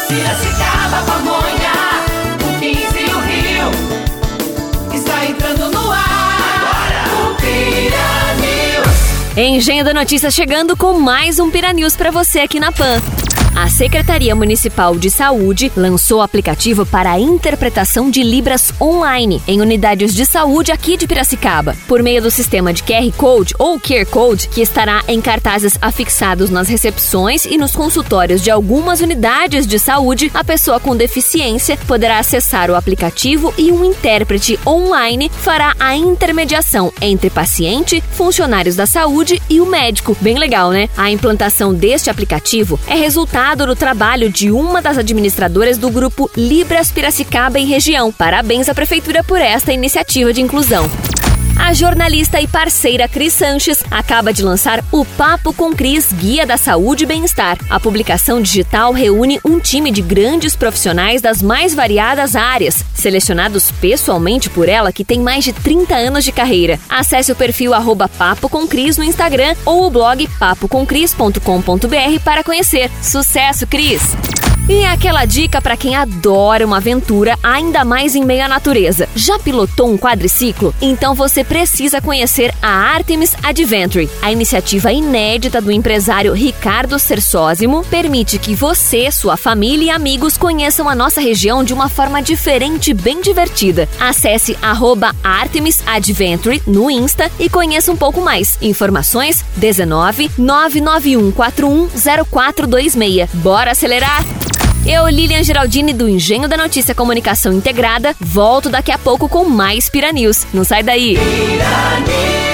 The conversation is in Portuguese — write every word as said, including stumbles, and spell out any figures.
Piracicaba, Pamonha, o quinze e o Rio. Está entrando no ar. Agora. O Pira News. Engenho da Notícia chegando com mais um Pira News pra você aqui na Pan. A Secretaria Municipal de Saúde lançou o aplicativo para a interpretação de Libras online em unidades de saúde aqui de Piracicaba. Por meio do sistema de Q R Code ou Q R Code, que estará em cartazes afixados nas recepções e nos consultórios de algumas unidades de saúde, a pessoa com deficiência poderá acessar o aplicativo e um intérprete online fará a intermediação entre paciente, funcionários da saúde e o médico. Bem legal, né? A implantação deste aplicativo é resultado do trabalho de uma das administradoras do grupo Libras Piracicaba e região. Parabéns à Prefeitura por esta iniciativa de inclusão. A jornalista e parceira Cris Sanches acaba de lançar o Papo com Cris, Guia da Saúde e Bem-Estar. A publicação digital reúne um time de grandes profissionais das mais variadas áreas, selecionados pessoalmente por ela, que tem mais de trinta anos de carreira. Acesse o perfil arroba Papo com Cris no Instagram ou o blog papo com cris ponto com ponto b r para conhecer. Sucesso, Cris! E aquela dica para quem adora uma aventura, ainda mais em meio à natureza. Já pilotou um quadriciclo? Então você precisa conhecer a Artemis Adventure. A iniciativa inédita do empresário Ricardo Sersósimo permite que você, sua família e amigos conheçam a nossa região de uma forma diferente e bem divertida. Acesse arroba Artemis Adventure no Insta e conheça um pouco mais. Informações dezenove, nove nove um quatro um zero quatro dois seis. Bora acelerar? Eu, Lilian Geraldini, do Engenho da Notícia Comunicação Integrada, volto daqui a pouco com mais Pira News. Não sai daí! Pira News.